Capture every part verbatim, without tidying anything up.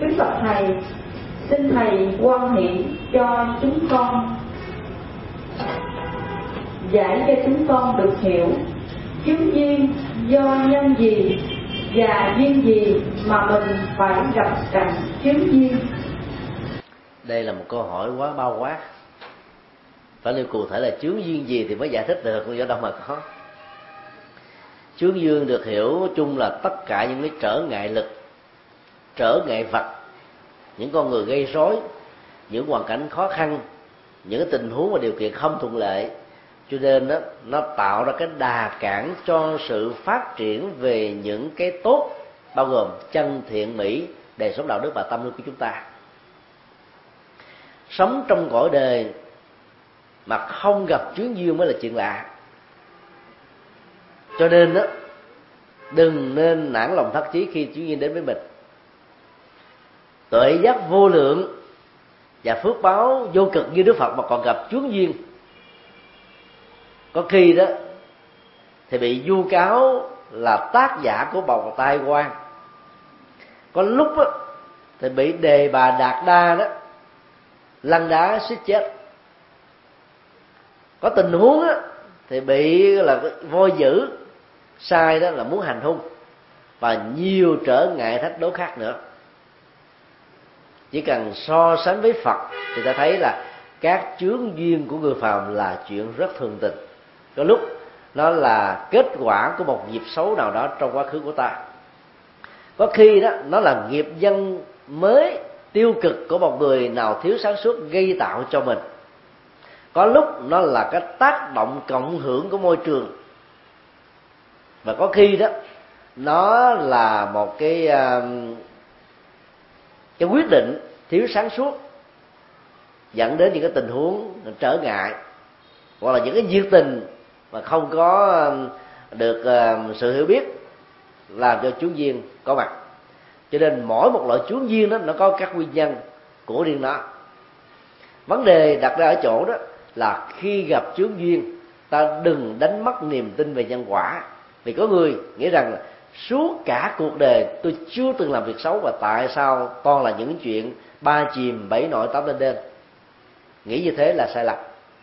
Kính bạch thầy, xin thầy quan hệ cho chúng con giải cho chúng con được hiểu chứng duyên do nhân gì và duyên gì mà mình phải gặp cảnh chứng duyên. Đây là một câu hỏi quá bao quát. Phải nêu cụ thể là chướng duyên gì thì mới giải thích được, không do đâu mà có. Chướng duyên được hiểu chung là tất cả những cái trở ngại lực, trở ngại vật, những con người gây rối, những hoàn cảnh khó khăn, những cái tình huống và điều kiện không thuận lợi, cho nên đó, nó tạo ra cái đà cản cho sự phát triển về những cái tốt, bao gồm chân thiện mỹ, đời sống đạo đức và tâm linh của chúng ta. Sống trong cõi đời mà không gặp chướng duyên mới là chuyện lạ. Cho nên đó, đừng nên nản lòng thất chí khi chướng duyên đến với mình. Tuệ giác vô lượng và phước báo vô cực như Đức Phật mà còn gặp chướng duyên, có khi đó thì bị vu cáo là tác giả của bầu tai quan, có lúc đó, thì bị đề bà Đạt Đa đó lăn đá suýt chết, có tình huống đó, thì bị là voi dữ sai đó là muốn hành hung, và nhiều trở ngại thách đố khác nữa. Chỉ cần so sánh với Phật thì ta thấy là các chướng duyên của người phàm là chuyện rất thường tình. Có lúc nó là kết quả của một nghiệp xấu nào đó trong quá khứ của ta, có khi đó nó là nghiệp nhân mới tiêu cực của một người nào thiếu sáng suốt gây tạo cho mình, có lúc nó là cái tác động cộng hưởng của môi trường, và có khi đó nó là một cái cái quyết định thiếu sáng suốt dẫn đến những cái tình huống trở ngại, hoặc là những cái nhiệt tình mà không có được sự hiểu biết làm cho chướng duyên có mặt. Cho nên mỗi một loại chướng duyên đó nó có các nguyên nhân của riêng nó. Vấn đề đặt ra ở chỗ đó là khi gặp chướng duyên, ta đừng đánh mất niềm tin về nhân quả. Vì có người nghĩ rằng suốt cả cuộc đời tôi chưa từng làm việc xấu, và tại sao toàn là những chuyện ba chìm bảy nổi tám lên đên. Nghĩ như thế là sai lầm.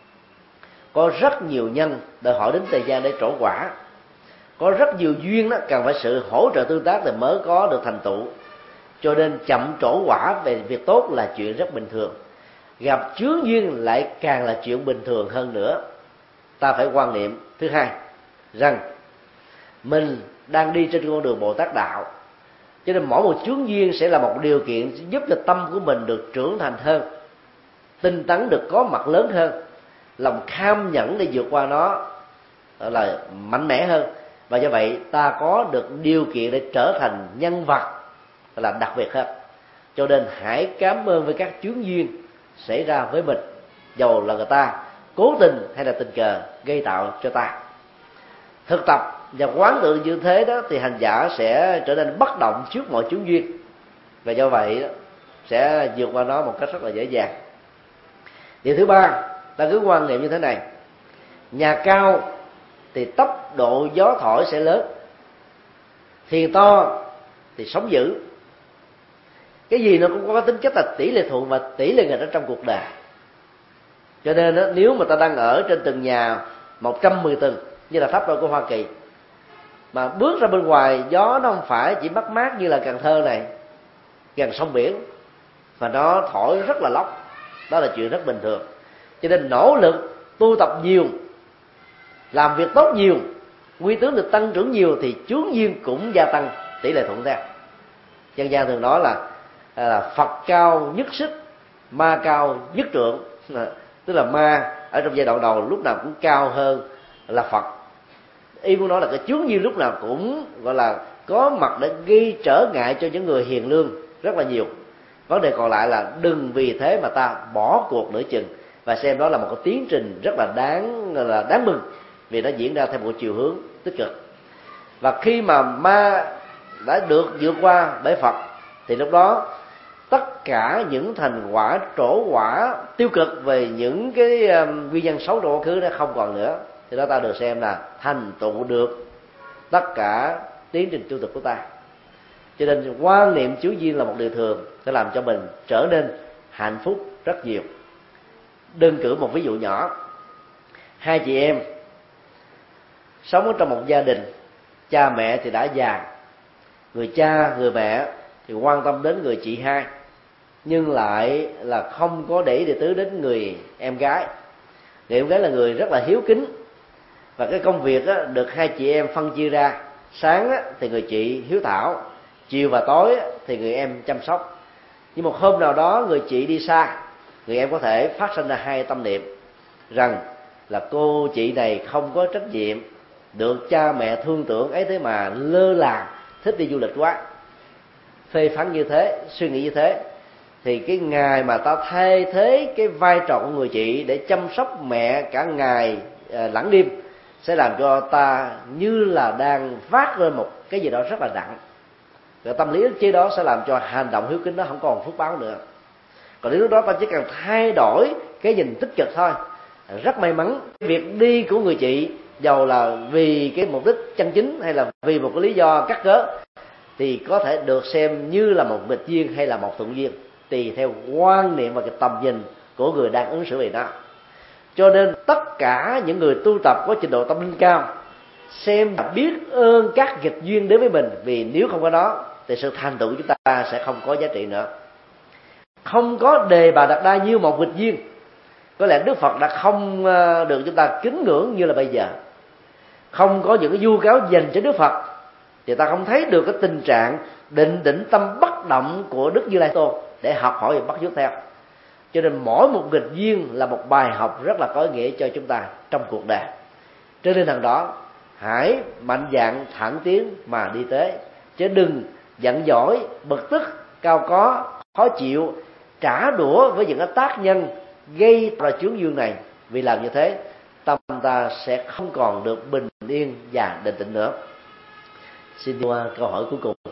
Có rất nhiều nhân đòi hỏi đến thời gian để trổ quả, có rất nhiều duyên đó cần phải sự hỗ trợ tương tác thì mới có được thành tựu. Cho nên chậm trổ quả về việc tốt là chuyện rất bình thường, gặp chướng duyên lại càng là chuyện bình thường hơn nữa. Ta phải quan niệm thứ hai rằng mình đang đi trên con đường Bồ Tát đạo, cho nên mỗi một chướng duyên sẽ là một điều kiện giúp cho tâm của mình được trưởng thành hơn, tinh tấn được có mặt lớn hơn, lòng kham nhẫn để vượt qua nó là mạnh mẽ hơn, và do vậy ta có được điều kiện để trở thành nhân vật là đặc biệt hơn. Cho nên hãy cảm ơn với các chướng duyên xảy ra với mình, dầu là người ta cố tình hay là tình cờ gây tạo cho ta. Thực tập và quán tưởng như thế đó thì hành giả sẽ trở nên bất động trước mọi chướng duyên, và do vậy sẽ vượt qua nó một cách rất là dễ dàng. Điều thứ ba, ta cứ quan niệm như thế này: nhà cao thì tốc độ gió thổi sẽ lớn, thiền to thì sóng dữ. Cái gì nó cũng có tính chất là tỷ lệ thuận và tỷ lệ nghịch ở trong cuộc đời. Cho nên đó, nếu mà ta đang ở trên tầng nhà một trăm mười tầng như là Pháp Đô của Hoa Kỳ, mà bước ra bên ngoài gió nó không phải chỉ mát mát như là Cần Thơ này, gần sông biển, mà nó thổi rất là lốc, đó là chuyện rất bình thường. Cho nên nỗ lực tu tập nhiều, làm việc tốt nhiều, quy tướng được tăng trưởng nhiều thì chướng duyên cũng gia tăng tỷ lệ thuận theo. Dân gian thường nói là, là Phật cao nhất xích, ma cao nhất trượng. Tức là ma ở trong giai đoạn đầu lúc nào cũng cao hơn là Phật. Ý muốn nói là cái chướng duyên lúc nào cũng gọi là có mặt để gây trở ngại cho những người hiền lương rất là nhiều. Vấn đề còn lại là đừng vì thế mà ta bỏ cuộc nửa chừng, và xem đó là một cái tiến trình rất là đáng là đáng mừng, vì nó diễn ra theo một chiều hướng tích cực. Và khi mà ma đã được vượt qua bởi Phật thì lúc đó tất cả những thành quả trổ quả tiêu cực về những cái um, nguyên nhân xấu trong quá khứ nó không còn nữa, thì đó ta được xem là thành tựu được tất cả tiến trình tu tập của ta. Cho nên quan niệm chiếu duyên là một điều thường sẽ làm cho mình trở nên hạnh phúc rất nhiều. Đơn cử một ví dụ nhỏ. Hai chị em sống ở trong một gia đình, cha mẹ thì đã già, người cha người mẹ thì quan tâm đến người chị hai, nhưng lại là không có để để tứ đến người em gái. Người em gái là người rất là hiếu kính, và cái công việc á, được hai chị em phân chia ra. Sáng á, thì người chị hiếu thảo, chiều và tối á, thì người em chăm sóc. Nhưng một hôm nào đó người chị đi xa, người em có thể phát sinh ra hai tâm niệm rằng là cô chị này không có trách nhiệm, được cha mẹ thương tưởng ấy thế mà lơ là thích đi du lịch quá. Phê phán như thế, suy nghĩ như thế, thì cái ngày mà ta thay thế cái vai trò của người chị để chăm sóc mẹ cả ngày lẫn đêm sẽ làm cho ta như là đang vác lên một cái gì đó rất là nặng. Cái tâm lý ức chế đó sẽ làm cho hành động hiếu kính đó không còn phước báo nữa. Còn đến lúc đó ta chỉ cần thay đổi cái nhìn tích cực thôi, rất may mắn việc đi của người chị, dầu là vì cái mục đích chân chính hay là vì một cái lý do cắt cớ, thì có thể được xem như là một nghịch duyên hay là một thuận duyên, tùy theo quan niệm và cái tầm nhìn của người đang ứng xử về nó. Cho nên tất cả những người tu tập có trình độ tâm linh cao xem và biết ơn các nghịch duyên đến với mình, vì nếu không có đó thì sự thành tựu của chúng ta sẽ không có giá trị nữa. Không có đề bà đặt ra như một nghịch duyên, có lẽ Đức Phật đã không được chúng ta kính ngưỡng như là bây giờ. Không có những cái vu cáo dành cho Đức Phật thì ta không thấy được cái tình trạng định tĩnh tâm bất động của Đức Như Lai Tôn để học hỏi và bắt chước theo. Cho nên mỗi một nghịch duyên là một bài học rất là có ý nghĩa cho chúng ta trong cuộc đời. Cho nên thằng đó hãy mạnh dạn thẳng tiến mà đi tới, chứ đừng giận dỗi, bực tức, cao có, khó chịu, trả đũa với những cái tác nhân gây ra chướng duyên này. Vì làm như thế, tâm ta sẽ không còn được bình yên và định tĩnh nữa. Xin qua câu hỏi cuối cùng.